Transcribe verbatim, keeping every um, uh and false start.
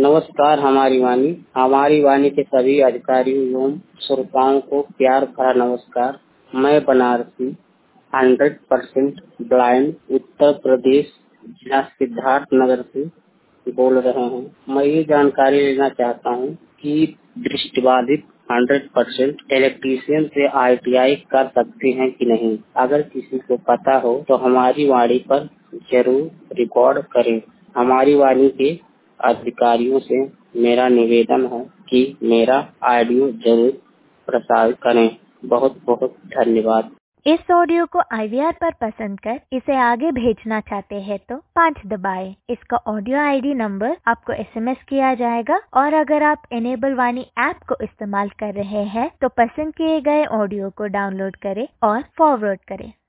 नमस्कार। हमारी वाणी हमारी वाणी के सभी अधिकारियों एवं श्रोताओं को प्यार भरा नमस्कार। मैं Banarasi hundred percent blind Uttar Pradesh जिला सिद्धार्थ नगर से बोल रहे हैं। मैं ये जानकारी लेना चाहता हूँ कि दृष्टिबाधित हंड्रेड परसेंट इलेक्ट्रीशियन से आई टी आई कर सकते हैं कि नहीं। अगर किसी को पता हो तो हमारी वाणी पर जरूर रिकॉर्ड करें। हमारी वाणी के अधिकारियों से मेरा निवेदन है कि मेरा ऑडियो जरूर प्रसारित करें। बहुत बहुत धन्यवाद। इस ऑडियो को आई वी आर पर पसंद कर इसे आगे भेजना चाहते हैं तो पाँच दबाएं। इसका ऑडियो आई डी नंबर आपको एस एम एस किया जाएगा और अगर आप इनेबल वाणी ऐप को इस्तेमाल कर रहे हैं तो पसंद किए गए ऑडियो को डाउनलोड करें और फॉरवर्ड करें।